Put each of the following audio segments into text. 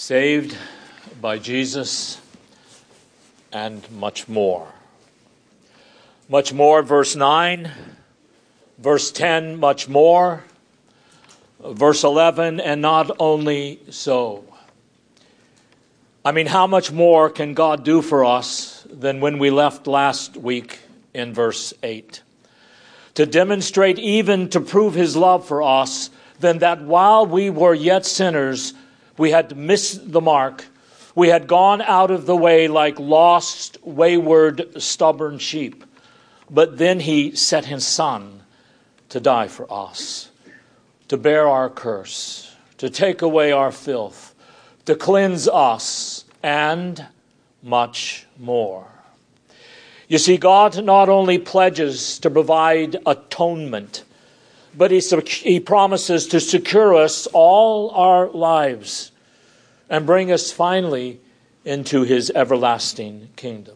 saved by Jesus, and much more. Much more, verse 9. Verse 10, much more. Verse 11, and not only so. I mean, how much more can God do for us than when we left last week in verse 8? To demonstrate, even to prove his love for us, than that while we were yet sinners, we had missed the mark. We had gone out of the way like lost, wayward, stubborn sheep. But then he sent his Son to die for us, to bear our curse, to take away our filth, to cleanse us, and much more. You see, God not only pledges to provide atonement, but he promises to secure us all our lives and bring us finally into his everlasting kingdom.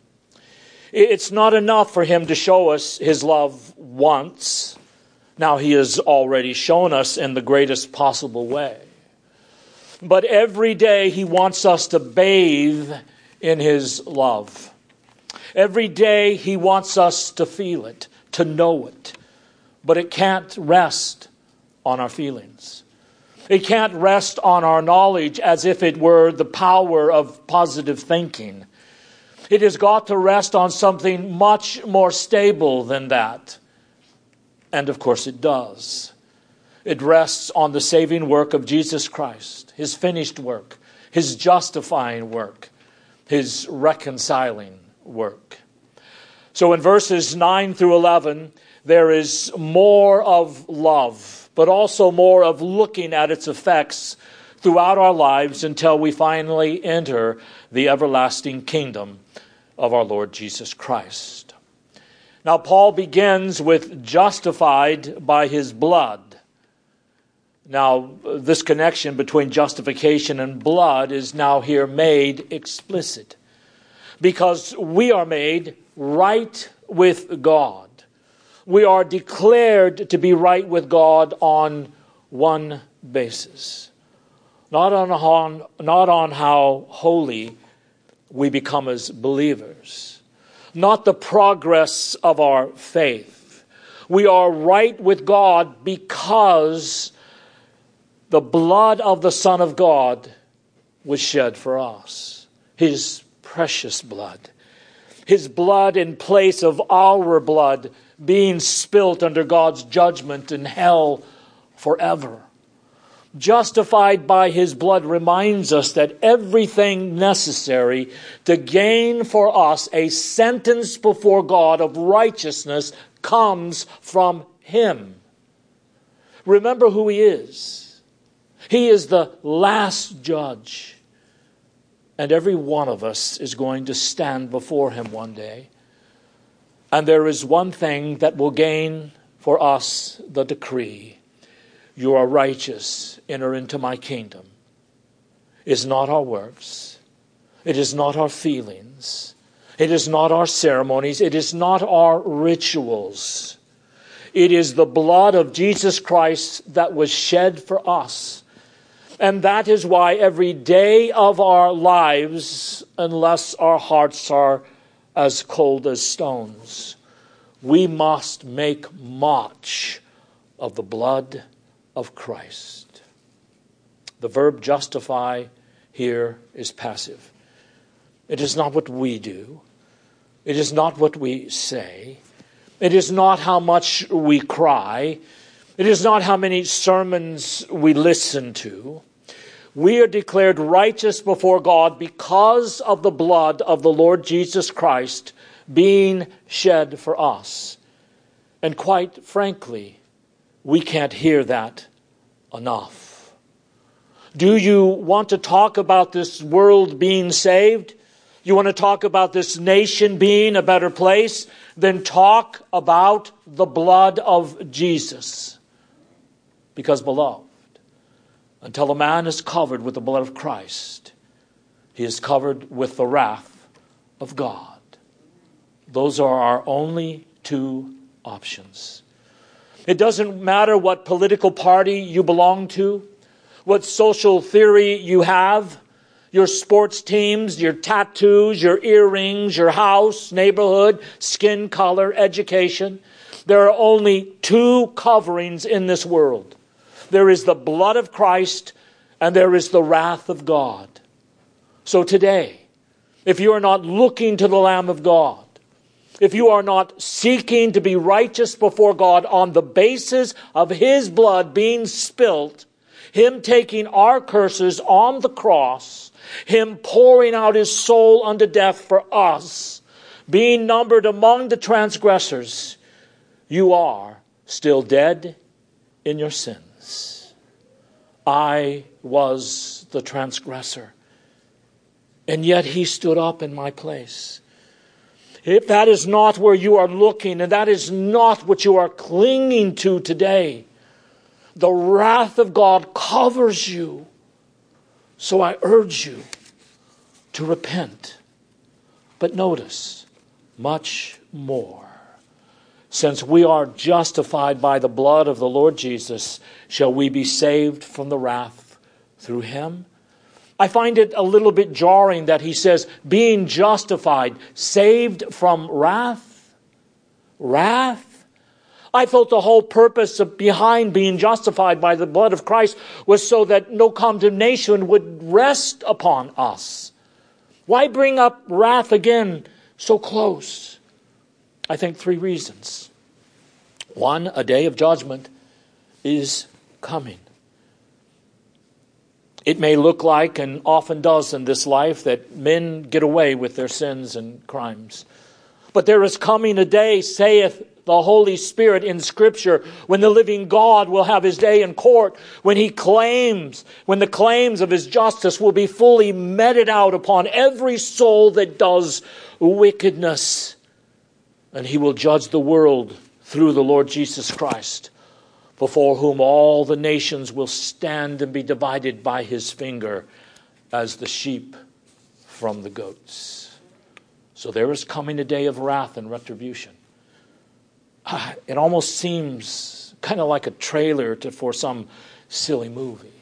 It's not enough for him to show us his love once. Now, he has already shown us in the greatest possible way. But every day he wants us to bathe in his love. Every day he wants us to feel it, to know it. But it can't rest on our feelings. It can't rest on our knowledge as if it were the power of positive thinking. It has got to rest on something much more stable than that. And of course it does. It rests on the saving work of Jesus Christ, his finished work, his justifying work, his reconciling work. So in verses 9 through 11, there is more of love, but also more of looking at its effects throughout our lives until we finally enter the everlasting kingdom of our Lord Jesus Christ. Now, Paul begins with justified by his blood. Now, this connection between justification and blood is now here made explicit, because we are made right with God. We are declared to be right with God on one basis. Not on how holy we become as believers. Not the progress of our faith. We are right with God because the blood of the Son of God was shed for us. His precious blood. His blood in place of our blood being spilt under God's judgment in hell forever. Justified by his blood reminds us that everything necessary to gain for us a sentence before God of righteousness comes from him. Remember who he is. He is the last judge. And every one of us is going to stand before him one day. And there is one thing that will gain for us the decree. You are righteous, enter into my kingdom. It is not our works. It is not our feelings. It is not our ceremonies. It is not our rituals. It is the blood of Jesus Christ that was shed for us. And that is why every day of our lives, unless our hearts are as cold as stones, we must make much of the blood of Christ. The verb justify here is passive. It is not what we do. It is not what we say. It is not how much we cry. It is not how many sermons we listen to. We are declared righteous before God because of the blood of the Lord Jesus Christ being shed for us. And quite frankly, we can't hear that enough. Do you want to talk about this world being saved? You want to talk about this nation being a better place? Then talk about the blood of Jesus. Because, beloved, until a man is covered with the blood of Christ, he is covered with the wrath of God. Those are our only two options. It doesn't matter what political party you belong to, what social theory you have, your sports teams, your tattoos, your earrings, your house, neighborhood, skin color, education. There are only two coverings in this world. There is the blood of Christ and there is the wrath of God. So today, if you are not looking to the Lamb of God, if you are not seeking to be righteous before God on the basis of His blood being spilt, Him taking our curses on the cross, Him pouring out His soul unto death for us, being numbered among the transgressors, you are still dead in your sins. I was the transgressor, and yet He stood up in my place. If that is not where you are looking, and that is not what you are clinging to today, the wrath of God covers you. So I urge you to repent. But notice, much more. Since we are justified by the blood of the Lord Jesus, shall we be saved from the wrath through Him? I find it a little bit jarring that he says, being justified, saved from wrath. Wrath? I thought the whole purpose behind being justified by the blood of Christ was so that no condemnation would rest upon us. Why bring up wrath again so close? I think 3 reasons. 1, a day of judgment is coming. It may look like, and often does in this life, that men get away with their sins and crimes. But there is coming a day, saith the Holy Spirit in Scripture, when the living God will have His day in court, when the claims of His justice will be fully meted out upon every soul that does wickedness. And He will judge the world through the Lord Jesus Christ, before whom all the nations will stand and be divided by His finger as the sheep from the goats. So there is coming a day of wrath and retribution. It almost seems kind of like a trailer for some silly movie.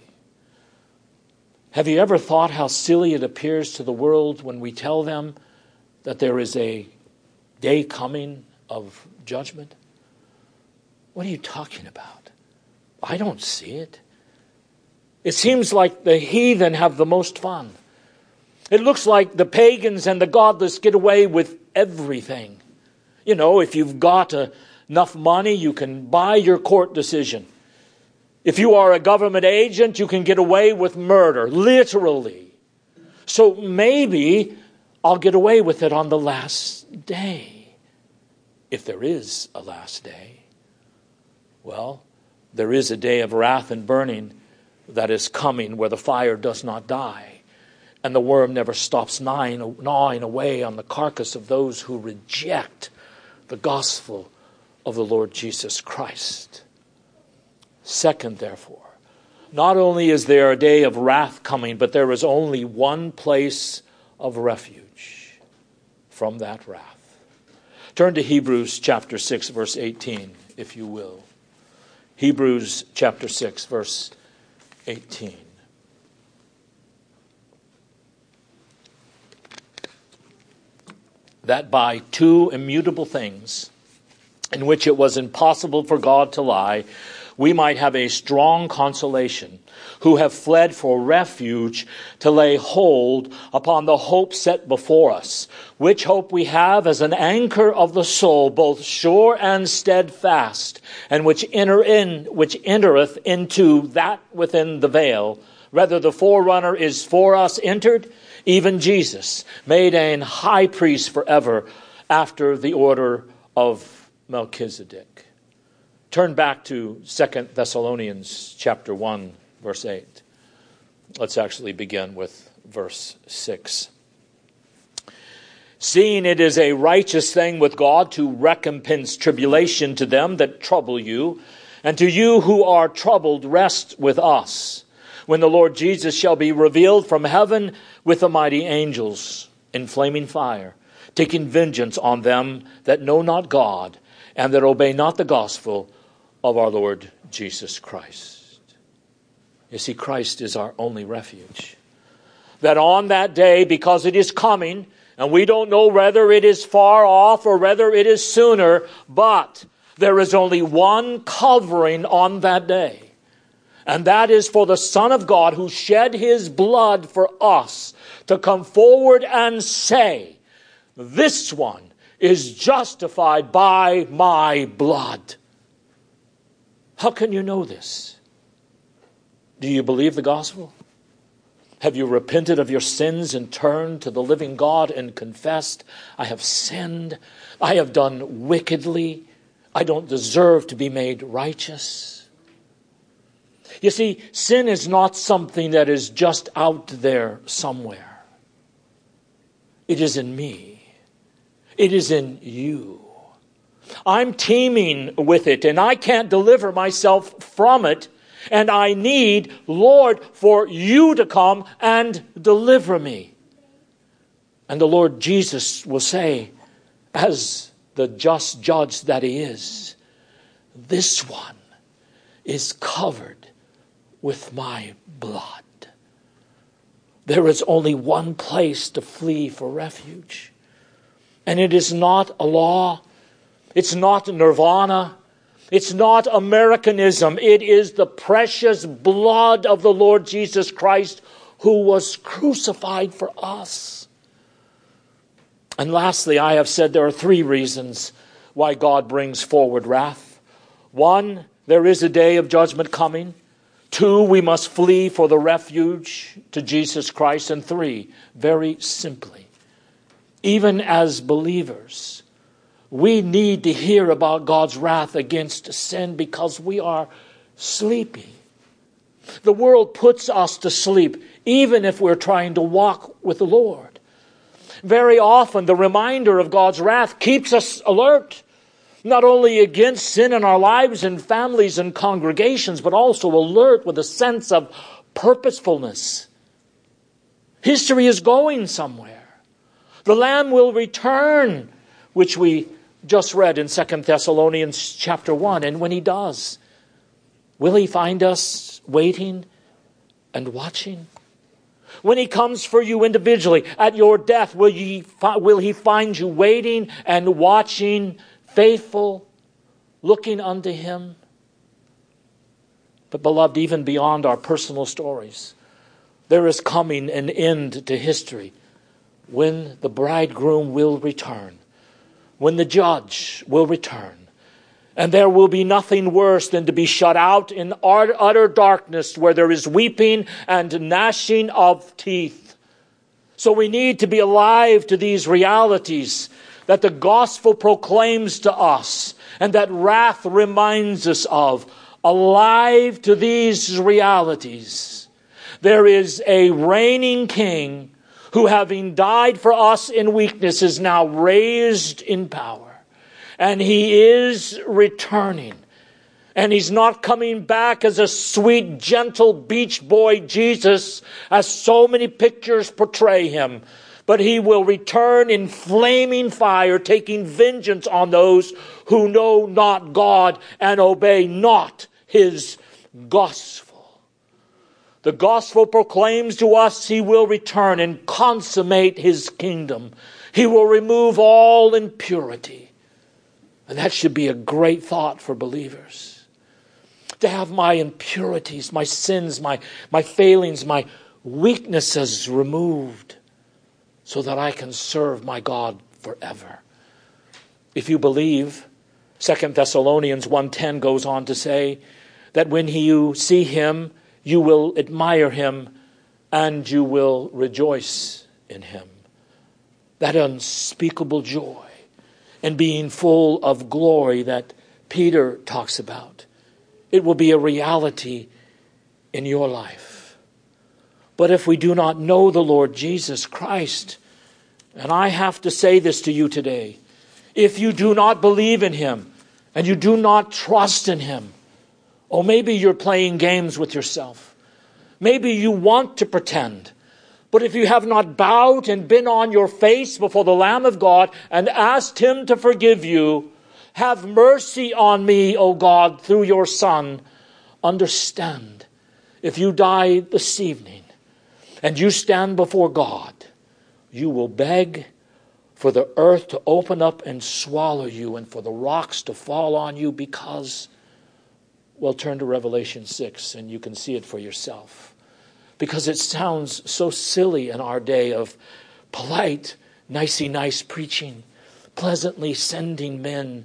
Have you ever thought how silly it appears to the world when we tell them that there is a day coming of judgment? What are you talking about? I don't see it. It seems like the heathen have the most fun. It looks like the pagans and the godless get away with everything. You know, if you've got enough money, you can buy your court decision. If you are a government agent, you can get away with murder, literally. So maybe I'll get away with it on the last day. If there is a last day. Well, there is a day of wrath and burning that is coming where the fire does not die and the worm never stops gnawing away on the carcass of those who reject the gospel of the Lord Jesus Christ. Second, therefore, not only is there a day of wrath coming, but there is only one place of refuge from that wrath. Turn to Hebrews chapter 6, verse 18, if you will. Hebrews chapter 6, verse 18. That by 2 immutable things, in which it was impossible for God to lie, we might have a strong consolation, who have fled for refuge to lay hold upon the hope set before us, which hope we have as an anchor of the soul, both sure and steadfast, and which entereth into that within the veil. Rather, the forerunner is for us entered, even Jesus, made an high priest forever, after the order of Melchizedek. Turn back to 2 Thessalonians chapter 1, verse 8. Let's actually begin with verse 6. Seeing it is a righteous thing with God to recompense tribulation to them that trouble you, and to you who are troubled rest with us, when the Lord Jesus shall be revealed from heaven with the mighty angels in flaming fire, taking vengeance on them that know not God, and that obey not the gospel of our Lord Jesus Christ. You see, Christ is our only refuge. That on that day, because it is coming, and we don't know whether it is far off or whether it is sooner, but there is only one covering on that day. And that is for the Son of God who shed his blood for us to come forward and say, this one is justified by my blood. How can you know this? Do you believe the gospel? Have you repented of your sins and turned to the living God and confessed, I have sinned, I have done wickedly, I don't deserve to be made righteous? You see, sin is not something that is just out there somewhere. It is in me. It is in you. I'm teeming with it, and I can't deliver myself from it. And I need, Lord, for you to come and deliver me. And the Lord Jesus will say, as the just judge that he is, this one is covered with my blood. There is only one place to flee for refuge. And it is not a law. It's not nirvana. It's not Americanism. It is the precious blood of the Lord Jesus Christ who was crucified for us. And lastly, I have said there are 3 reasons why God brings forward wrath. 1, there is a day of judgment coming. 2, we must flee for the refuge to Jesus Christ. And 3, very simply, even as believers, we need to hear about God's wrath against sin because we are sleepy. The world puts us to sleep, even if we're trying to walk with the Lord. Very often, the reminder of God's wrath keeps us alert, not only against sin in our lives and families and congregations, but also alert with a sense of purposefulness. History is going somewhere. The Lamb will return, which we just read in 2 Thessalonians chapter 1. And when he does, will he find us waiting and watching? When he comes for you individually at your death, will he find you waiting and watching, faithful, looking unto him? But beloved, even beyond our personal stories, there is coming an end to history when the bridegroom will return, when the judge will return. And there will be nothing worse than to be shut out in utter darkness where there is weeping and gnashing of teeth. So we need to be alive to these realities that the gospel proclaims to us and that wrath reminds us of. Alive to these realities. There is a reigning king who, having died for us in weakness, is now raised in power. And he is returning. And he's not coming back as a sweet, gentle beach boy Jesus, as so many pictures portray him. But he will return in flaming fire, taking vengeance on those who know not God and obey not his gospel. The gospel proclaims to us he will return and consummate his kingdom. He will remove all impurity. And that should be a great thought for believers. To have my impurities, my sins, my failings, my weaknesses removed so that I can serve my God forever. If you believe, 2 Thessalonians 1:10 goes on to say that when you see him, you will admire him and you will rejoice in him. That unspeakable joy and being full of glory that Peter talks about. It will be a reality in your life. But if we do not know the Lord Jesus Christ, and I have to say this to you today, if you do not believe in him and you do not trust in him, or maybe you're playing games with yourself. Maybe you want to pretend. But if you have not bowed and been on your face before the Lamb of God and asked him to forgive you, have mercy on me, O God, through your Son, understand, if you die this evening and you stand before God, you will beg for the earth to open up and swallow you and for the rocks to fall on you because, well, turn to Revelation 6 and you can see it for yourself. Because it sounds so silly in our day of polite, nicey nice preaching, pleasantly sending men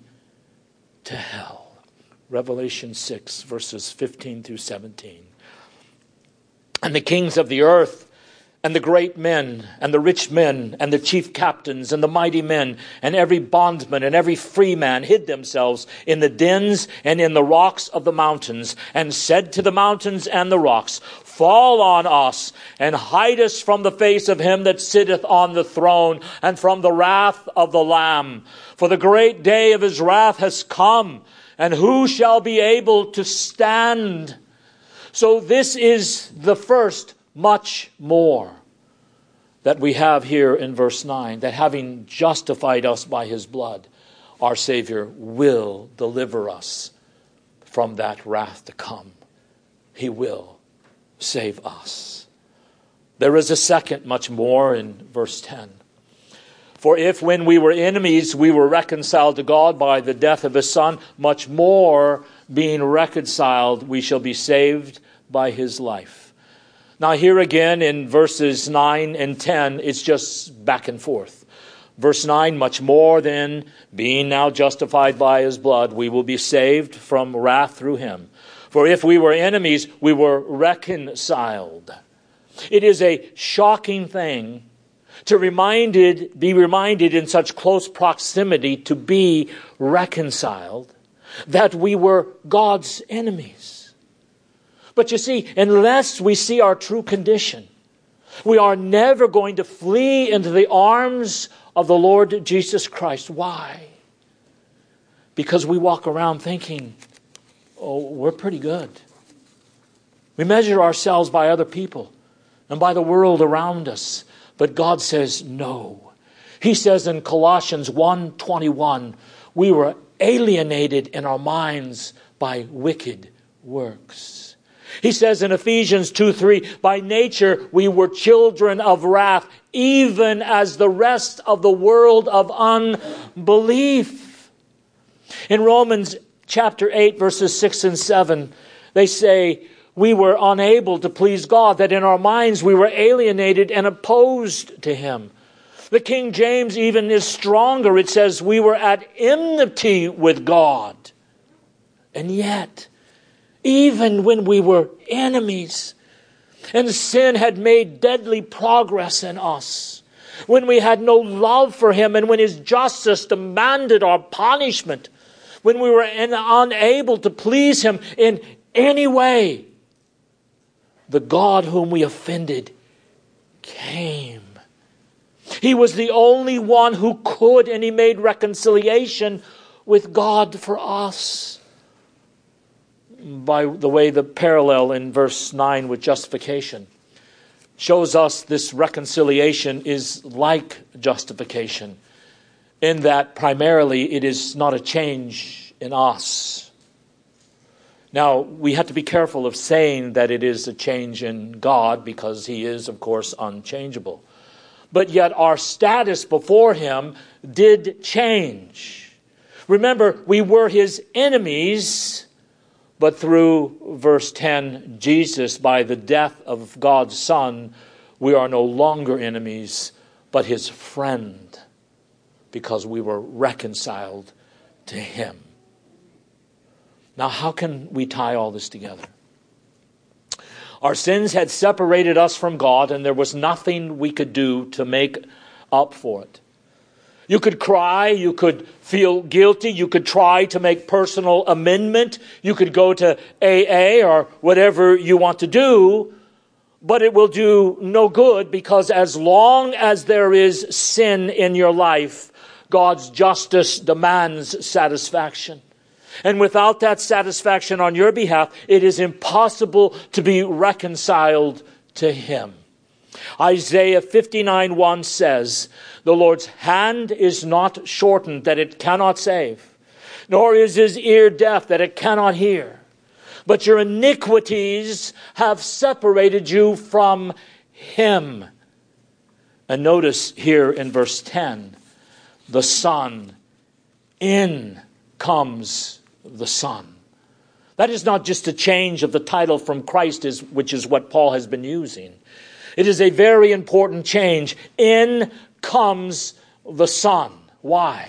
to hell. Revelation 6, verses 15 through 17. And the kings of the earth, and the great men, and the rich men, and the chief captains, and the mighty men, and every bondman, and every free man hid themselves in the dens and in the rocks of the mountains, and said to the mountains and the rocks, Fall on us, and hide us from the face of him that sitteth on the throne, and from the wrath of the Lamb. For the great day of his wrath has come, and who shall be able to stand? So this is the first much more that we have here in verse 9, that having justified us by his blood, our Savior will deliver us from that wrath to come. He will save us. There is a second much more in verse 10. For if when we were enemies we were reconciled to God by the death of his Son, much more being reconciled we shall be saved by his life. Now here again in verses 9 and 10, it's just back and forth. Verse 9, much more than being now justified by his blood, we will be saved from wrath through him. For if we were enemies, we were reconciled. It is a shocking thing to be reminded in such close proximity to be reconciled that we were God's enemies. But you see, unless we see our true condition, we are never going to flee into the arms of the Lord Jesus Christ. Why? Because we walk around thinking, oh, we're pretty good. We measure ourselves by other people and by the world around us. But God says no. He says in Colossians 1:21, we were alienated in our minds by wicked works. He says in Ephesians 2:3, by nature we were children of wrath, even as the rest of the world of unbelief. In Romans chapter 8, verses 6 and 7, they say, we were unable to please God, that in our minds we were alienated and opposed to him. The King James even is stronger. It says we were at enmity with God. And yet, even when we were enemies and sin had made deadly progress in us, when we had no love for him and when his justice demanded our punishment, when we were unable to please him in any way, the God whom we offended came. He was the only one who could, and he made reconciliation with God for us. By the way, the parallel in verse 9 with justification shows us this reconciliation is like justification, in that primarily it is not a change in us. Now, we have to be careful of saying that it is a change in God, because he is, of course, unchangeable. But yet our status before him did change. Remember, we were his enemies, but through verse 10, Jesus, by the death of God's Son, we are no longer enemies, but his friend, because we were reconciled to him. Now, how can we tie all this together? Our sins had separated us from God, and there was nothing we could do to make up for it. You could cry, you could feel guilty, you could try to make personal amendment, you could go to AA or whatever you want to do, but it will do no good, because as long as there is sin in your life, God's justice demands satisfaction. And without that satisfaction on your behalf, it is impossible to be reconciled to him. Isaiah 59:1 says, the Lord's hand is not shortened that it cannot save, nor is his ear deaf that it cannot hear. but your iniquities have separated you from him. And notice here in verse 10, the Son, in comes the Son. That is not just a change of the title from Christ, which is what Paul has been using. It is a very important change. In comes the Son. Why?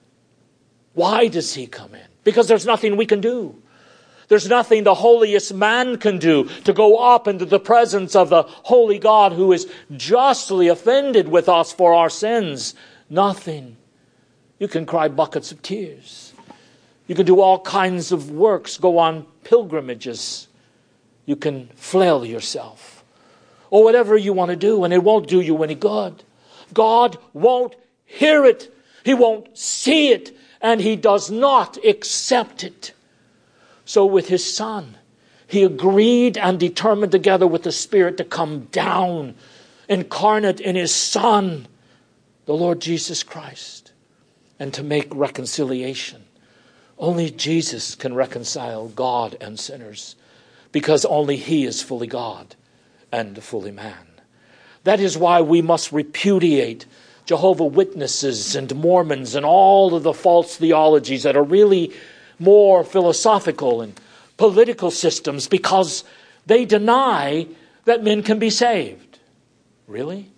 Why does he come in? Because there's nothing we can do. There's nothing the holiest man can do to go up into the presence of the holy God who is justly offended with us for our sins. Nothing. You can cry buckets of tears. You can do all kinds of works, go on pilgrimages. You can flail yourself. Or whatever you want to do, and it won't do you any good. God won't hear it. He won't see it. And he does not accept it. So with his Son, he agreed and determined together with the Spirit to come down, incarnate in his Son, the Lord Jesus Christ, and to make reconciliation. Only Jesus can reconcile God and sinners, because only he is fully God and fully man. That is why we must repudiate Jehovah's Witnesses and Mormons and all of the false theologies that are really more philosophical and political systems, because they deny that men can be saved. Really?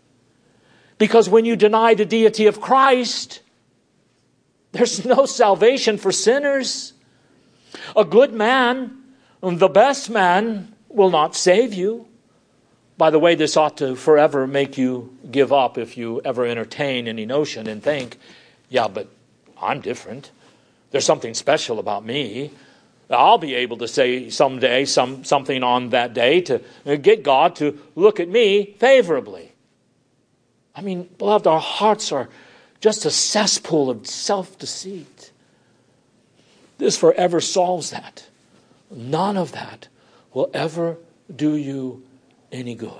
Because when you deny the deity of Christ, there's no salvation for sinners. A good man, the best man, will not save you. By the way, this ought to forever make you give up if you ever entertain any notion and think, yeah, but I'm different. There's something special about me. I'll be able to say someday something on that day to get God to look at me favorably. I mean, beloved, our hearts are just a cesspool of self-deceit. This forever solves that. None of that will ever do you any good.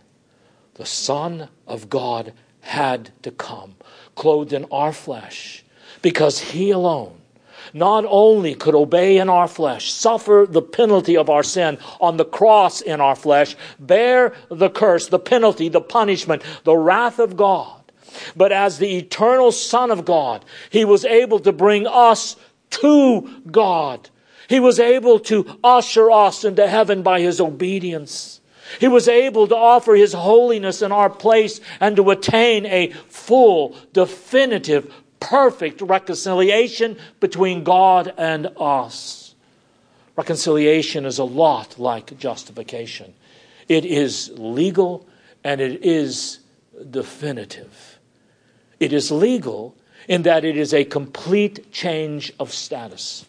The Son of God had to come, clothed in our flesh, because he alone not only could obey in our flesh, suffer the penalty of our sin on the cross in our flesh, bear the curse, the penalty, the punishment, the wrath of God, but as the eternal Son of God, he was able to bring us to God. He was able to usher us into heaven by his obedience. He was able to offer his holiness in our place and to attain a full, definitive, perfect reconciliation between God and us. Reconciliation is a lot like justification. It is legal and it is definitive. It is legal in that it is a complete change of status.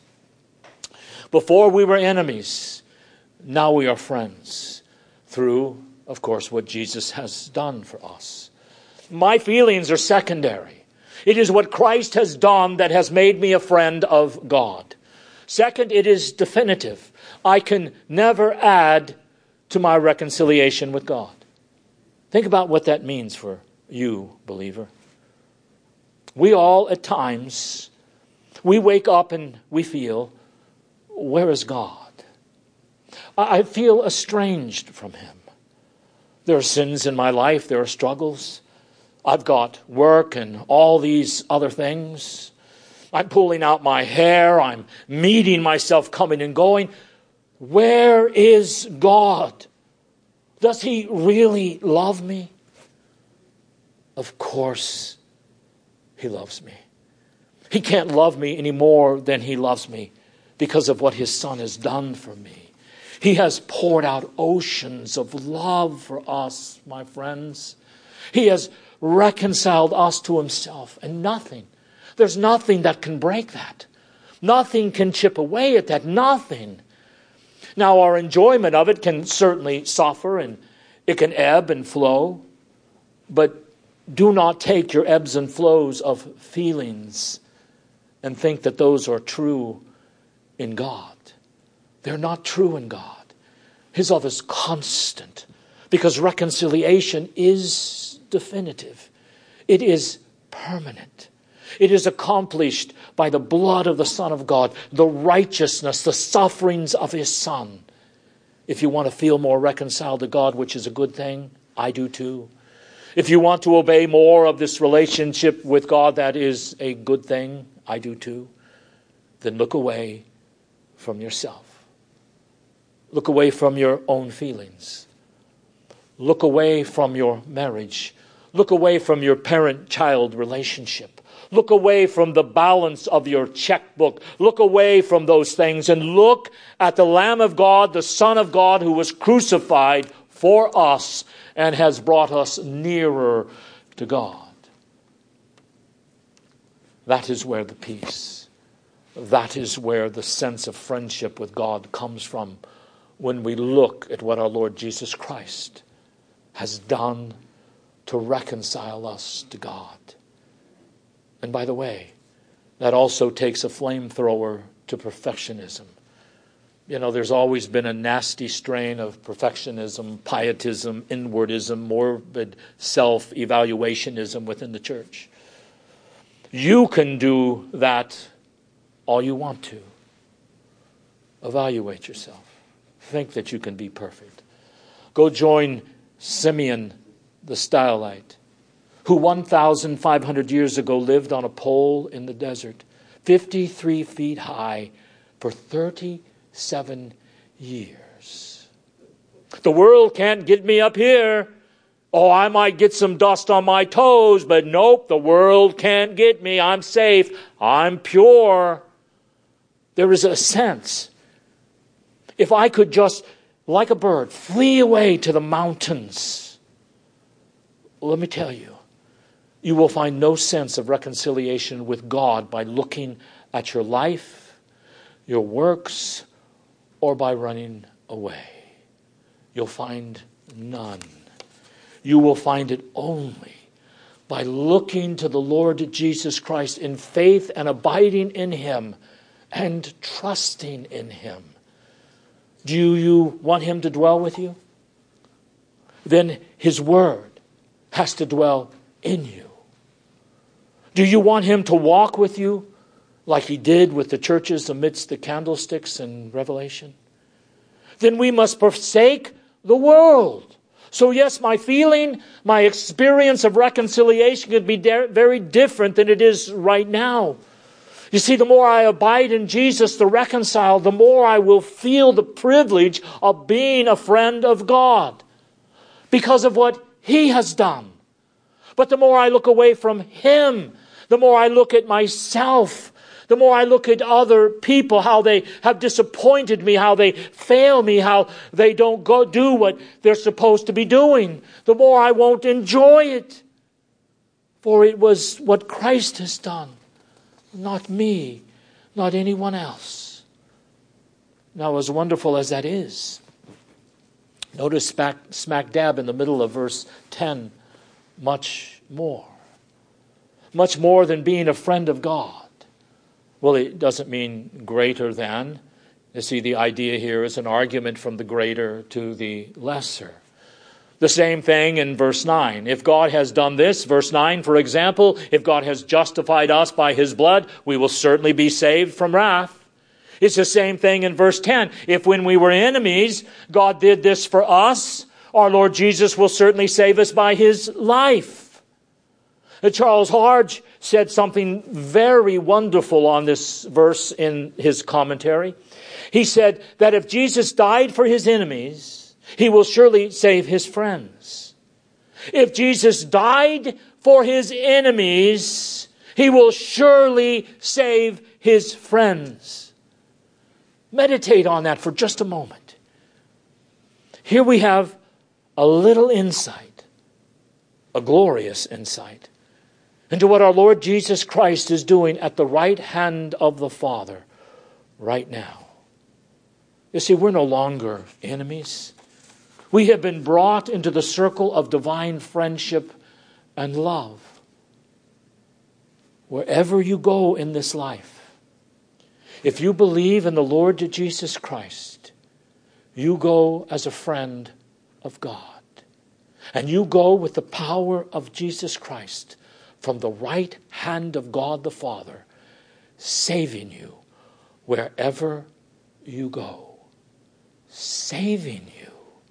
Before we were enemies, now we are friends through, of course, what Jesus has done for us. My feelings are secondary. It is what Christ has done that has made me a friend of God. Second, it is definitive. I can never add to my reconciliation with God. Think about what that means for you, believer. We all, at times, we wake up and we feel, where is God? I feel estranged from him. There are sins in my life. There are struggles. I've got work and all these other things. I'm pulling out my hair. I'm meeting myself coming and going. Where is God? Does he really love me? Of course he loves me. He can't love me any more than he loves me because of what his Son has done for me. He has poured out oceans of love for us, my friends. He has reconciled us to himself, and there's nothing that can break that. Nothing can chip away at that. Nothing. Now, our enjoyment of it can certainly suffer and it can ebb and flow, but do not take your ebbs and flows of feelings and think that those are true in God. They're not true in God. His love is constant because reconciliation is definitive. It is permanent. It is accomplished by the blood of the Son of God, the righteousness, the sufferings of his Son. If you want to feel more reconciled to God, which is a good thing, I do too. If you want to obey more of this relationship with God, that is a good thing, I do too. Then look away from yourself. Look away from your own feelings. Look away from your marriage. Look away from your parent-child relationship. Look away from the balance of your checkbook. Look away from those things and look at the Lamb of God, the Son of God, who was crucified for us and has brought us nearer to God. That is where the peace, that is where the sense of friendship with God comes from when we look at what our Lord Jesus Christ has done to reconcile us to God. And by the way, that also takes a flamethrower to perfectionism. You know, there's always been a nasty strain of perfectionism, pietism, inwardism, morbid self-evaluationism within the church. You can do that all you want to. Evaluate yourself. Think that you can be perfect. Go join Simeon the Stylite, who 1,500 years ago lived on a pole in the desert, 53 feet high, for 37 years. The world can't get me up here. Oh, I might get some dust on my toes, but nope, the world can't get me. I'm safe. I'm pure. There is a sense. If I could just, like a bird, flee away to the mountains, let me tell you, you will find no sense of reconciliation with God by looking at your life, your works, or by running away. You'll find none. You will find it only by looking to the Lord Jesus Christ in faith and abiding in him and trusting in him. Do you want him to dwell with you? Then his word has to dwell in you. Do you want him to walk with you like he did with the churches amidst the candlesticks in Revelation? Then we must forsake the world. So yes, my feeling, my experience of reconciliation could be very different than it is right now. You see, the more I abide in Jesus, the reconciled, the more I will feel the privilege of being a friend of God because of what he has done. But the more I look away from him, the more I look at myself, the more I look at other people, how they have disappointed me, how they fail me, how they don't go do what they're supposed to be doing, the more I won't enjoy it. For it was what Christ has done. Not me, not anyone else. Now, as wonderful as that is, notice smack dab in the middle of verse 10, much more. Much more than being a friend of God. Well, it doesn't mean greater than. You see, the idea here is an argument from the greater to the lesser. The same thing in verse 9. If God has done this, verse 9, for example, if God has justified us by his blood, we will certainly be saved from wrath. It's the same thing in verse 10. If when we were enemies, God did this for us, our Lord Jesus will certainly save us by his life. Charles Hodge said something very wonderful on this verse in his commentary. He said that if Jesus died for his enemies, he will surely save his friends. If Jesus died for his enemies, he will surely save his friends. Meditate on that for just a moment. Here we have a little insight, a glorious insight, into what our Lord Jesus Christ is doing at the right hand of the Father right now. You see, we're no longer enemies. We have been brought into the circle of divine friendship and love. Wherever you go in this life, if you believe in the Lord Jesus Christ, you go as a friend of God. And you go with the power of Jesus Christ from the right hand of God the Father, saving you wherever you go. Saving you.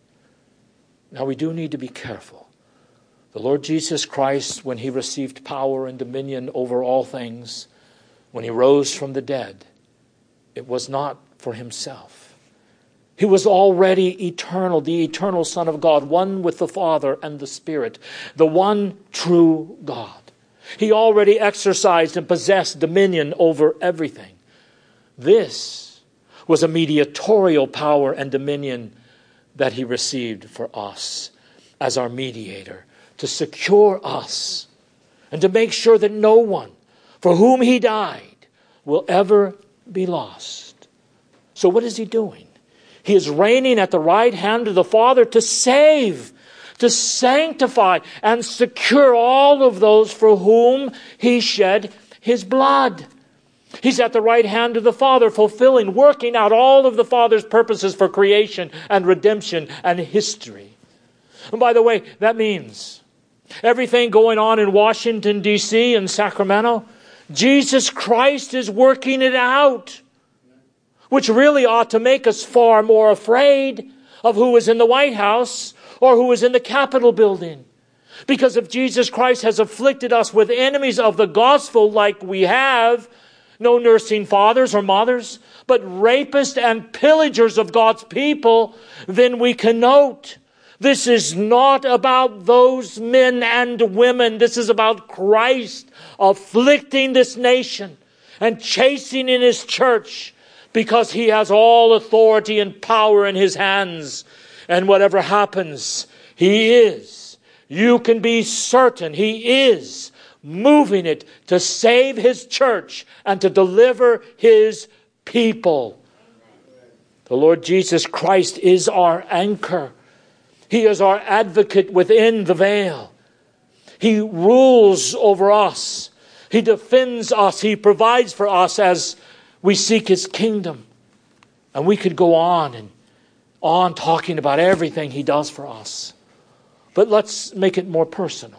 Now we do need to be careful. The Lord Jesus Christ, when he received power and dominion over all things, when he rose from the dead, it was not for himself. He was already eternal, the eternal Son of God, one with the Father and the Spirit, the one true God. He already exercised and possessed dominion over everything. This was a mediatorial power and dominion that he received for us as our mediator, to secure us and to make sure that no one for whom he died will ever be lost. So what is he doing? He is reigning at the right hand of the Father to save, to sanctify, and secure all of those for whom he shed his blood. He's at the right hand of the Father, fulfilling, working out all of the Father's purposes for creation and redemption and history. And by the way, that means everything going on in Washington, D.C. and Sacramento, Jesus Christ is working it out, which really ought to make us far more afraid of who is in the White House or who is in the Capitol building. Because if Jesus Christ has afflicted us with enemies of the gospel like we have, no nursing fathers or mothers, but rapists and pillagers of God's people, then we can note this is not about those men and women. This is about Christ afflicting this nation and chasing in his church, because he has all authority and power in his hands. And whatever happens, he is. You can be certain he is moving it to save his church and to deliver his people. The Lord Jesus Christ is our anchor. He is our advocate within the veil. He rules over us. He defends us. He provides for us as we seek his kingdom. And we could go on and on talking about everything he does for us. But let's make it more personal.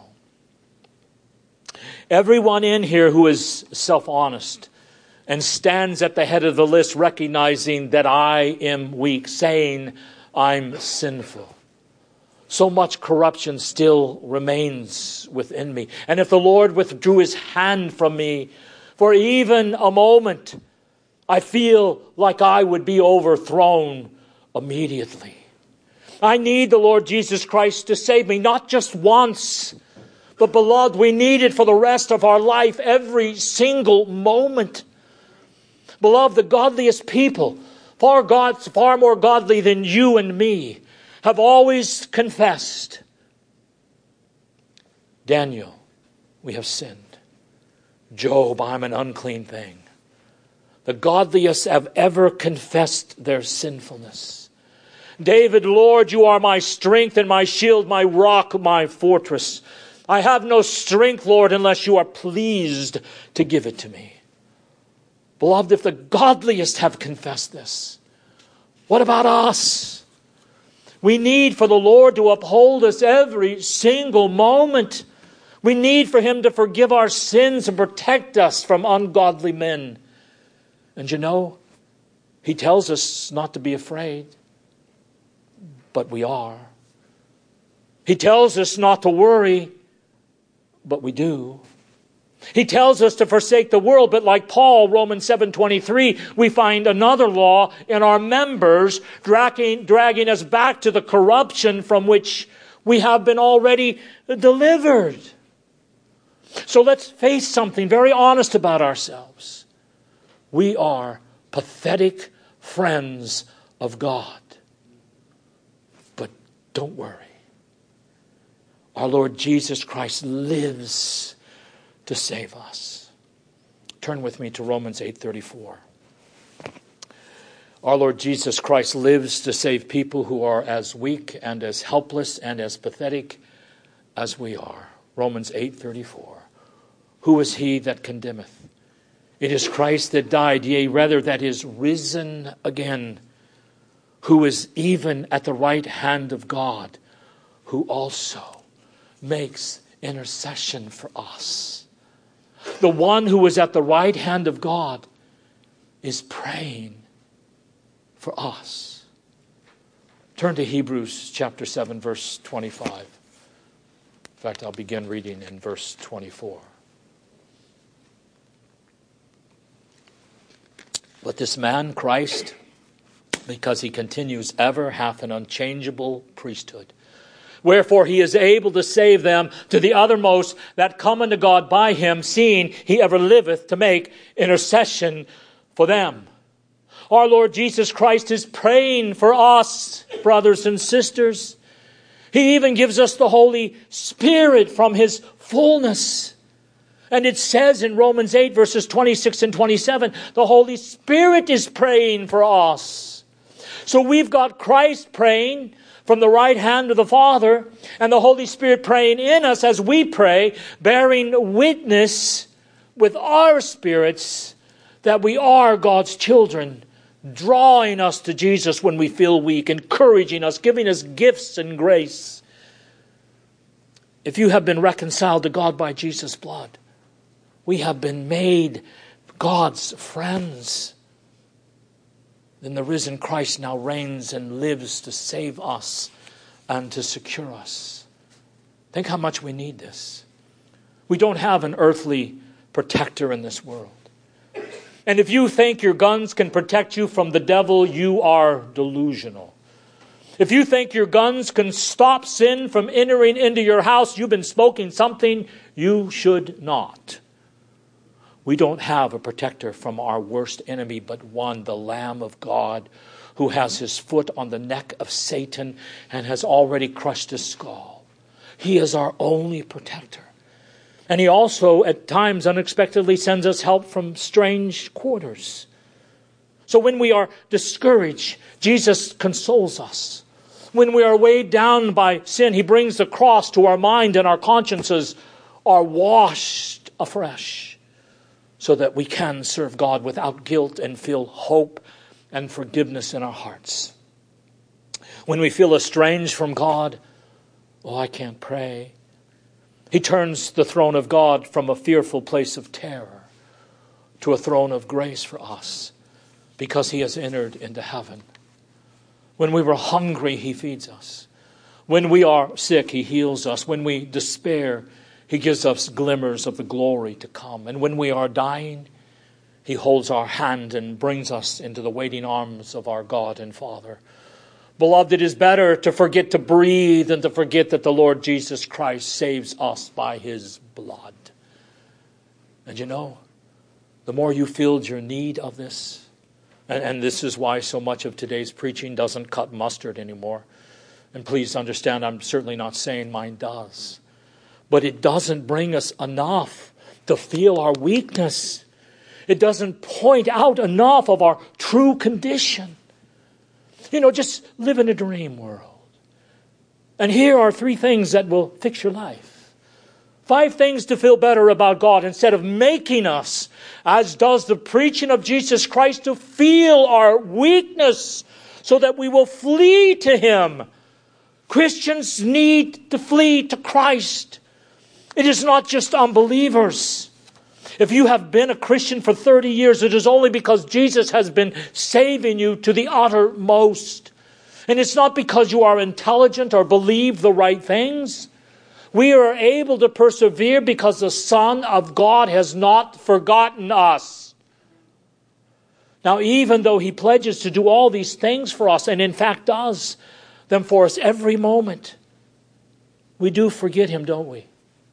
Everyone in here who is self-honest and stands at the head of the list recognizing that I am weak, saying I'm sinful. So much corruption still remains within me. And if the Lord withdrew his hand from me for even a moment, I feel like I would be overthrown immediately. I need the Lord Jesus Christ to save me, not just once, but beloved, we need it for the rest of our life, every single moment. Beloved, the godliest people, far more godly than you and me, have always confessed. Daniel, we have sinned. Job, I'm an unclean thing. The godliest have ever confessed their sinfulness. David, Lord, you are my strength and my shield, my rock, my fortress. I have no strength, Lord, unless you are pleased to give it to me. Beloved, if the godliest have confessed this, what about us? We need for the Lord to uphold us every single moment. We need for him to forgive our sins and protect us from ungodly men. And you know, he tells us not to be afraid, but we are. He tells us not to worry, but we do. He tells us to forsake the world, but like Paul, Romans 7:23, we find another law in our members dragging us back to the corruption from which we have been already delivered. So let's face something very honest about ourselves. We are pathetic friends of God. But don't worry. Our Lord Jesus Christ lives to save us. Turn with me to Romans 8:34. Our Lord Jesus Christ lives to save people who are as weak and as helpless and as pathetic as we are. Romans 8:34. Who is he that condemneth? It is Christ that died, yea, rather that is risen again, who is even at the right hand of God, who also makes intercession for us. The one who is at the right hand of God is praying for us. Turn to Hebrews chapter 7, verse 25. In fact, I'll begin reading in verse 24. But this man, Christ, because he continues ever, hath an unchangeable priesthood. Wherefore he is able to save them to the uttermost that come unto God by him, seeing he ever liveth to make intercession for them. Our Lord Jesus Christ is praying for us, brothers and sisters. He even gives us the Holy Spirit from his fullness. And it says in Romans 8, verses 26 and 27, the Holy Spirit is praying for us. So we've got Christ praying from the right hand of the Father, and the Holy Spirit praying in us as we pray, bearing witness with our spirits that we are God's children, drawing us to Jesus when we feel weak, encouraging us, giving us gifts and grace. If you have been reconciled to God by Jesus' blood, we have been made God's friends. Then the risen Christ now reigns and lives to save us and to secure us. Think how much we need this. We don't have an earthly protector in this world. And if you think your guns can protect you from the devil, you are delusional. If you think your guns can stop sin from entering into your house, you've been smoking something you should not. We don't have a protector from our worst enemy, but one, the Lamb of God, who has his foot on the neck of Satan and has already crushed his skull. He is our only protector. And he also, at times, unexpectedly sends us help from strange quarters. So when we are discouraged, Jesus consoles us. When we are weighed down by sin, he brings the cross to our mind, and our consciences are washed afresh, so that we can serve God without guilt and feel hope and forgiveness in our hearts. When we feel estranged from God, I can't pray. He turns the throne of God from a fearful place of terror to a throne of grace for us, because he has entered into heaven. When we were hungry, he feeds us. When we are sick, he heals us. When we despair, he gives us glimmers of the glory to come. And when we are dying, he holds our hand and brings us into the waiting arms of our God and Father. Beloved, it is better to forget to breathe than to forget that the Lord Jesus Christ saves us by his blood. And you know, the more you feel your need of this, and this is why so much of today's preaching doesn't cut mustard anymore. And please understand, I'm certainly not saying mine does. But it doesn't bring us enough to feel our weakness. It doesn't point out enough of our true condition. Just live in a dream world. And here are 3 things that will fix your life. 5 things to feel better about God instead of making us, as does the preaching of Jesus Christ, to feel our weakness so that we will flee to him. Christians need to flee to Christ. It is not just unbelievers. If you have been a Christian for 30 years, it is only because Jesus has been saving you to the uttermost. And it's not because you are intelligent or believe the right things. We are able to persevere because the Son of God has not forgotten us. Now, even though he pledges to do all these things for us, and in fact does them for us every moment, we do forget him, don't we?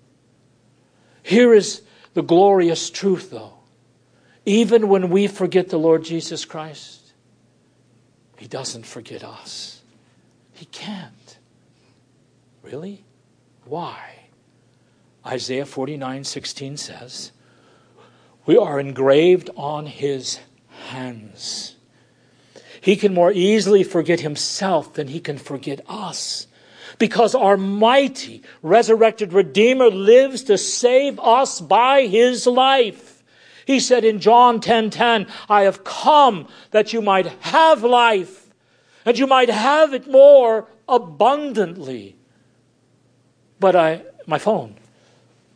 Here is the glorious truth, though. Even when we forget the Lord Jesus Christ, he doesn't forget us. He can't. Really? Why? Isaiah 49:16 says, we are engraved on his hands. He can more easily forget himself than he can forget us, because our mighty resurrected Redeemer lives to save us by his life. He said in John 10:10, I have come that you might have life, and you might have it more abundantly. But my phone.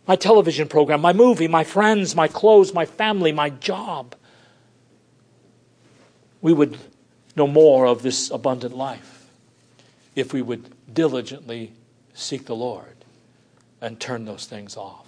my television program, my movie, my friends, my clothes, my family, my job, we would know more of this abundant life if we would diligently seek the Lord and turn those things off.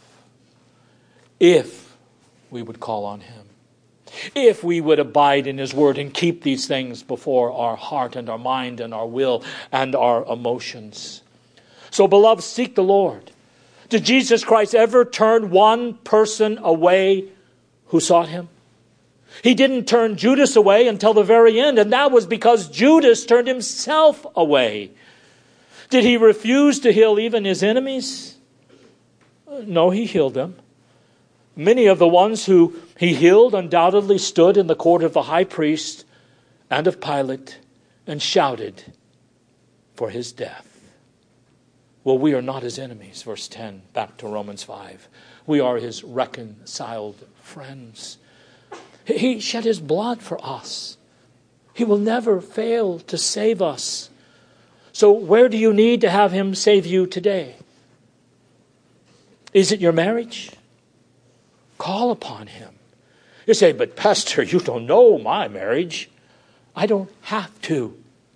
If we would call on Him. If we would abide in His Word and keep these things before our heart and our mind and our will and our emotions. So, beloved, seek the Lord. Did Jesus Christ ever turn one person away who sought Him? He didn't turn Judas away until the very end, and that was because Judas turned himself away. Did He refuse to heal even His enemies? No, He healed them. Many of the ones who He healed undoubtedly stood in the court of the high priest and of Pilate and shouted for His death. Well, we are not His enemies, verse 10, back to Romans 5. We are His reconciled friends. He shed His blood for us. He will never fail to save us. So where do you need to have Him save you today? Is it your marriage? Call upon Him. You say, but Pastor, you don't know my marriage. I don't have to.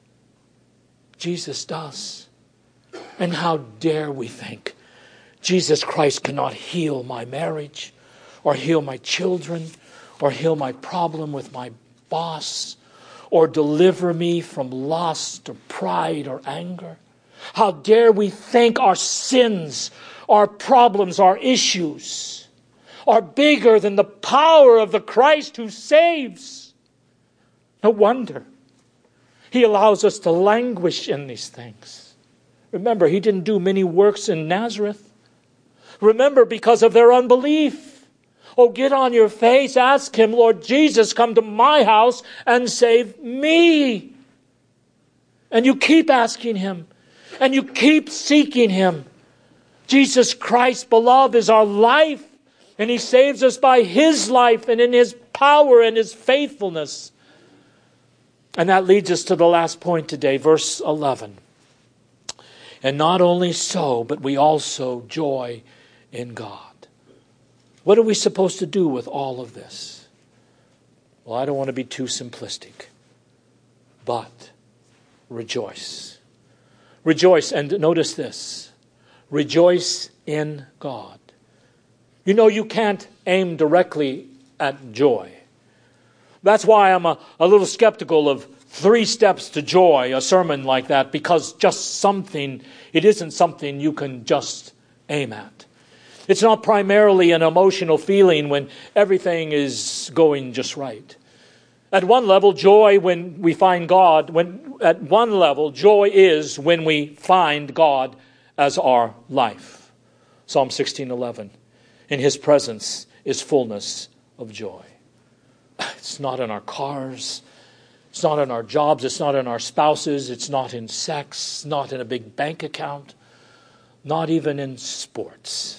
Jesus does. And how dare we think Jesus Christ cannot heal my marriage or heal my children or heal my problem with my boss or deliver me from lust or pride or anger. How dare we think our sins, our problems, our issues are bigger than the power of the Christ who saves. No wonder He allows us to languish in these things. Remember, He didn't do many works in Nazareth. Remember, because of their unbelief. Oh, get on your face, ask Him, Lord Jesus, come to my house and save me. And you keep asking Him, and you keep seeking Him. Jesus Christ, beloved, is our life, and He saves us by His life and in His power and His faithfulness. And that leads us to the last point today, verse 11. And not only so, but we also joy in God. What are we supposed to do with all of this? Well, I don't want to be too simplistic, but rejoice. Rejoice, and notice this. Rejoice in God. You know, you can't aim directly at joy. That's why I'm a little skeptical of 3 steps to joy, a sermon like that, because it isn't something you can just aim at. It's not primarily an emotional feeling when everything is going just right. At one level, joy when we find God, joy is when we find God as our life. Psalm 16:11. In His presence is fullness of joy. It's not in our cars. It's not in our jobs. It's not in our spouses. It's not in sex. Not in a big bank account. Not even in sports.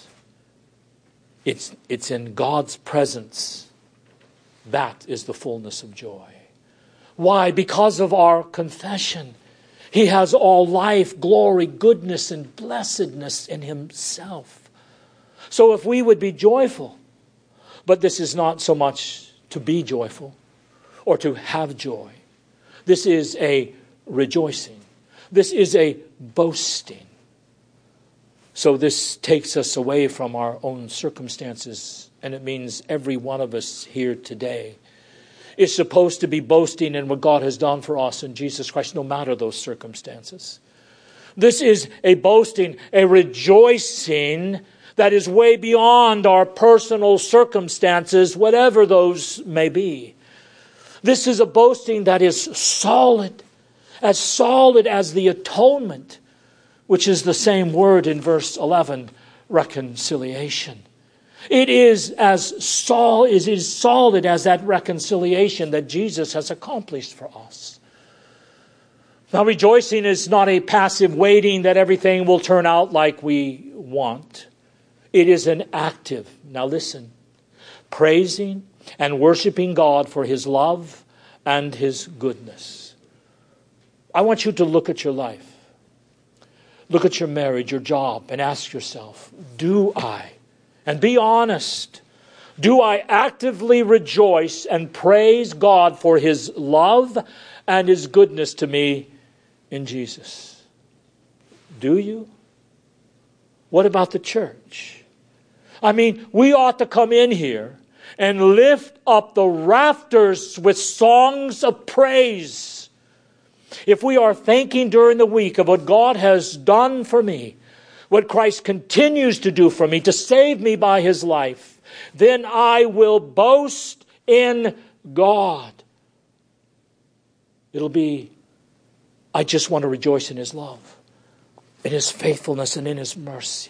It's in God's presence. That is the fullness of joy. Why? Because of our confession. He has all life, glory, goodness, and blessedness in Himself. So if we would be joyful, but this is not so much to be joyful or to have joy. This is a rejoicing. This is a boasting. So this takes us away from our own circumstances, and it means every one of us here today is supposed to be boasting in what God has done for us in Jesus Christ, no matter those circumstances. This is a boasting, a rejoicing that is way beyond our personal circumstances, whatever those may be. This is a boasting that is solid as the atonement, which is the same word in verse 11, reconciliation. It is solid as that reconciliation that Jesus has accomplished for us. Now, rejoicing is not a passive waiting that everything will turn out like we want. It is an active, now listen, praising and worshiping God for His love and His goodness. I want you to look at your life. Look at your marriage, your job, and ask yourself, do I And be honest. Do I actively rejoice and praise God for His love and His goodness to me in Jesus? Do you? What about the church? I mean, we ought to come in here and lift up the rafters with songs of praise. If we are thinking during the week of what God has done for me, what Christ continues to do for me, to save me by His life, then I will boast in God. It'll be, I just want to rejoice in His love, in His faithfulness, and in His mercy.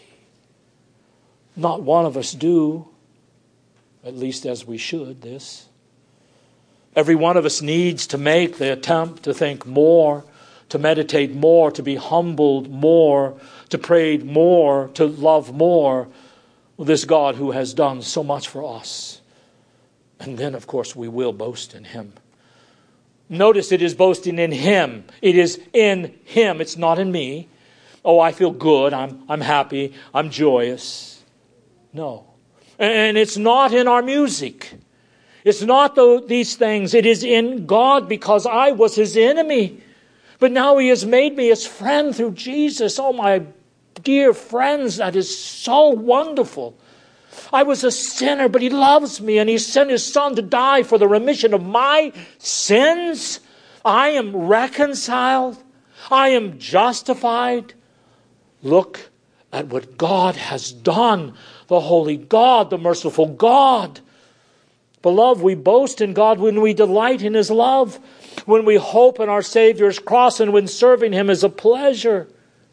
Not one of us do, at least as we should, this. Every one of us needs to make the attempt to think more, to meditate more, to be humbled more, to pray more, to love more this God who has done so much for us. And then, of course, we will boast in Him. Notice it is boasting in Him. It is in Him. It's not in me. Oh, I feel good. I'm happy. I'm joyous. No. And it's not in our music. It's not these things. It is in God, because I was His enemy. But now He has made me His friend through Jesus. Oh, my dear friends, that is so wonderful. I was a sinner, but He loves me, and He sent His Son to die for the remission of my sins. I am reconciled. I am justified. Look at what God has done. The holy God, the merciful God. Beloved, we boast in God when we delight in His love, when we hope in our Savior's cross, and when serving Him is a pleasure.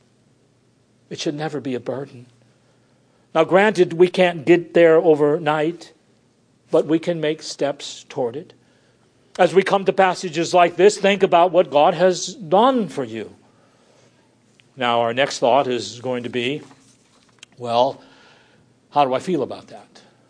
It should never be a burden. Now, granted, we can't get there overnight, but we can make steps toward it. As we come to passages like this, think about what God has done for you. Now, our next thought is going to be, well, how do I feel about that?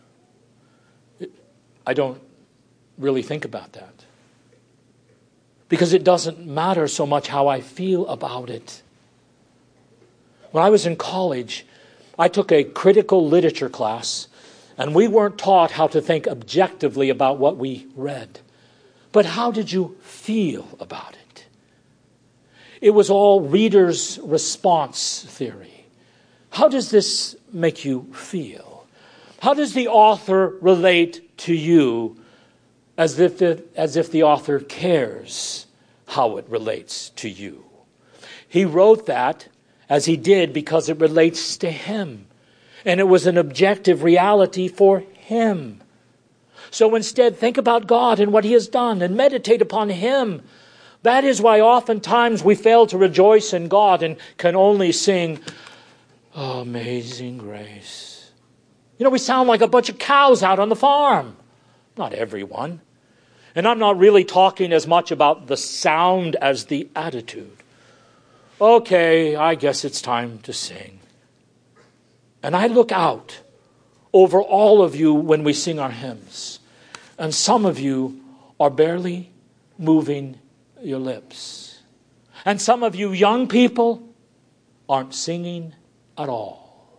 I don't really think about that, because it doesn't matter so much how I feel about it. When I was in college, I took a critical literature class, and we weren't taught how to think objectively about what we read. But how did you feel about it? It was all reader's response theory. How does this make you feel? How does the author relate to you, as if the author cares how it relates to you? He wrote that as he did because it relates to him, and it was an objective reality for him. So instead, think about God and what He has done, and meditate upon Him. That is why oftentimes we fail to rejoice in God and can only sing, "Oh, Amazing Grace." You know, we sound like a bunch of cows out on the farm. Not everyone. And I'm not really talking as much about the sound as the attitude. Okay, I guess it's time to sing. And I look out over all of you when we sing our hymns. And some of you are barely moving your lips. And some of you young people aren't singing at all.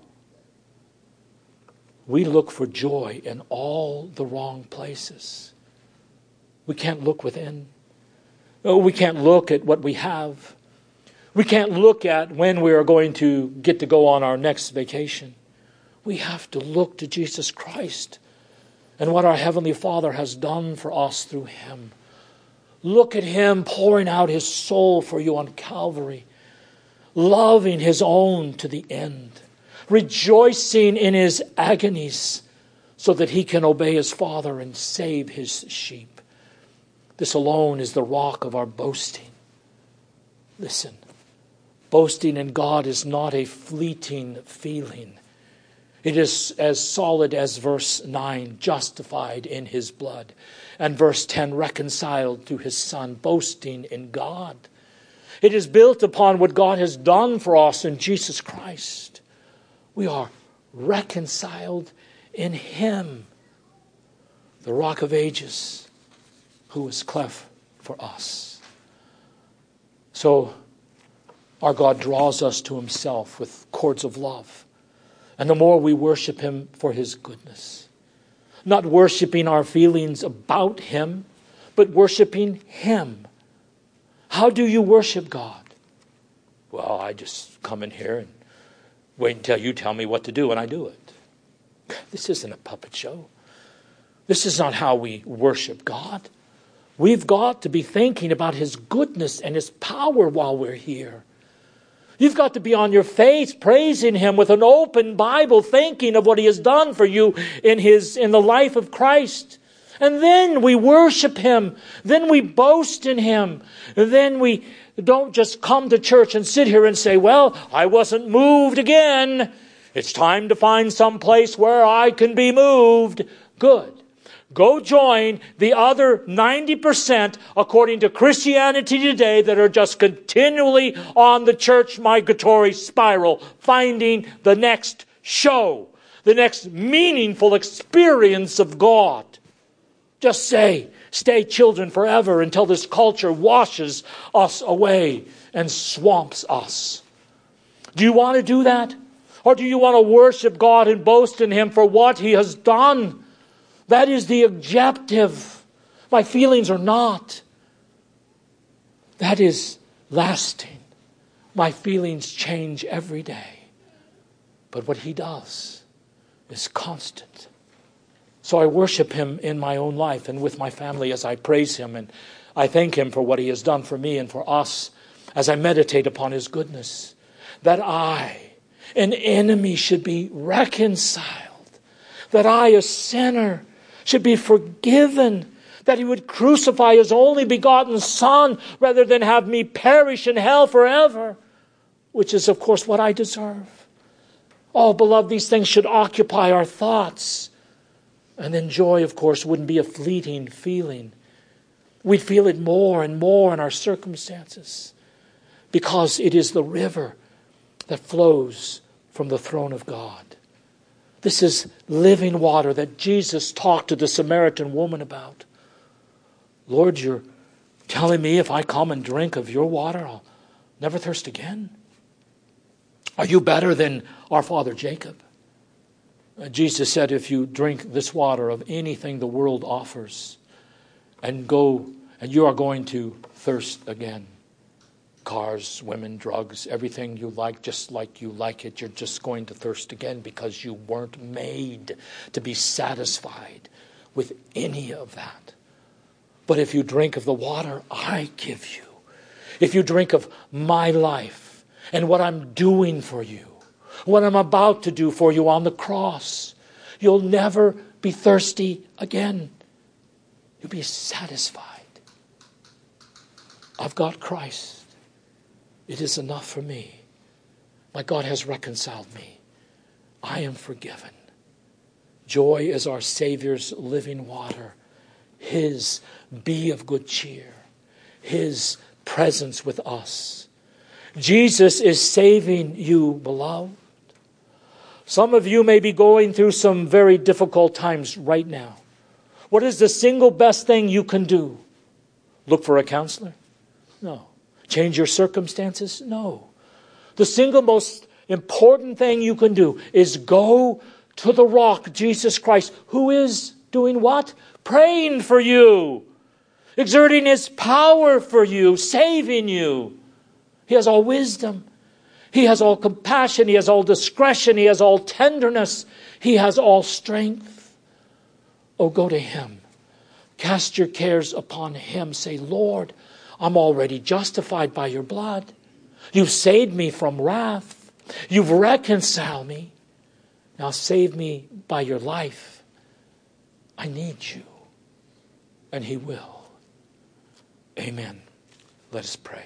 We look for joy in all the wrong places. We can't look within. We can't look at what we have. We can't look at when we are going to get to go on our next vacation. We have to look to Jesus Christ and what our Heavenly Father has done for us through Him. Look at Him pouring out His soul for you on Calvary, loving His own to the end, rejoicing in His agonies so that He can obey His Father and save His sheep. This alone is the rock of our boasting. Listen, boasting in God is not a fleeting feeling. It is as solid as verse 9, justified in His blood, and verse 10, reconciled through His Son, boasting in God. It is built upon what God has done for us in Jesus Christ. We are reconciled in Him, the Rock of Ages, who was cleft for us. So our God draws us to Himself with cords of love. And the more we worship him for his goodness. Not worshiping our feelings about him, but worshiping him. How do you worship God? Well, I just come in here and wait until you tell me what to do and I do it. This isn't a puppet show. This is not how we worship God. We've got to be thinking about his goodness and his power while we're here. You've got to be on your face praising him with an open Bible, thinking of what he has done for you in the life of Christ. And then we worship him. Then we boast in him. And then we don't just come to church and sit here and say, well, I wasn't moved again. It's time to find some place where I can be moved. Good. Go join the other 90% according to Christianity Today that are just continually on the church migratory spiral, finding the next show, the next meaningful experience of God. Just say, stay children forever until this culture washes us away and swamps us. Do you want to do that? Or do you want to worship God and boast in him for what he has done? That is the objective. My feelings are not. That is lasting. My feelings change every day. But what he does is constant. So I worship him in my own life and with my family as I praise him and I thank him for what he has done for me and for us as I meditate upon his goodness. That I, an enemy, should be reconciled. That I, a sinner, should be forgiven, that he would crucify his only begotten Son rather than have me perish in hell forever, which is, of course, what I deserve. Oh, beloved, these things should occupy our thoughts. And then joy, of course, wouldn't be a fleeting feeling. We'd feel it more and more in our circumstances because it is the river that flows from the throne of God. This is living water that Jesus talked to the Samaritan woman about. Lord, you're telling me if I come and drink of your water, I'll never thirst again? Are you better than our father Jacob? Jesus said, if you drink this water of anything the world offers and you are going to thirst again. Cars, women, drugs, everything you like, just like you like it, you're just going to thirst again because you weren't made to be satisfied with any of that. But if you drink of the water I give you, if you drink of my life and what I'm doing for you, what I'm about to do for you on the cross, you'll never be thirsty again. You'll be satisfied. I've got Christ. It is enough for me. My God has reconciled me. I am forgiven. Joy is our Savior's living water. His be of good cheer. His presence with us. Jesus is saving you, beloved. Some of you may be going through some very difficult times right now. What is the single best thing you can do? Look for a counselor? No. Change your circumstances? No. The single most important thing you can do is go to the rock, Jesus Christ, who is doing what? Praying for you, exerting his power for you, saving you. He has all wisdom. He has all compassion. He has all discretion. He has all tenderness. He has all strength. Oh, go to him. Cast your cares upon him. Say, Lord, I'm already justified by your blood. You've saved me from wrath. You've reconciled me. Now save me by your life. I need you. And he will. Amen. Let us pray.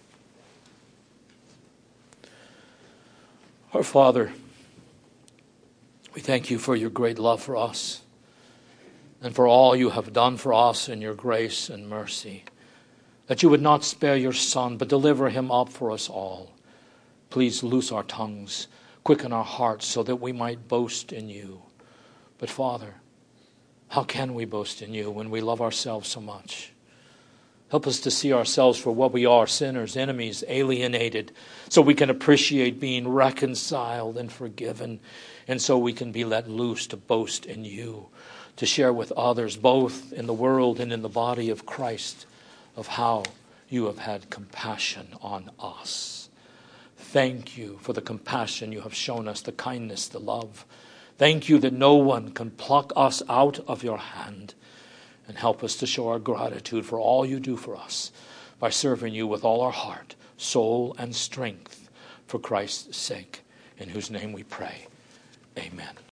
Our Father, we thank you for your great love for us and for all you have done for us in your grace and mercy. That you would not spare your Son, but deliver him up for us all. Please loose our tongues, quicken our hearts so that we might boast in you. But Father, how can we boast in you when we love ourselves so much? Help us to see ourselves for what we are, sinners, enemies, alienated, so we can appreciate being reconciled and forgiven, and so we can be let loose to boast in you, to share with others, both in the world and in the body of Christ, of how you have had compassion on us. Thank you for the compassion you have shown us, the kindness, the love. Thank you that no one can pluck us out of your hand. And help us to show our gratitude for all you do for us by serving you with all our heart, soul, and strength for Christ's sake, in whose name we pray. Amen.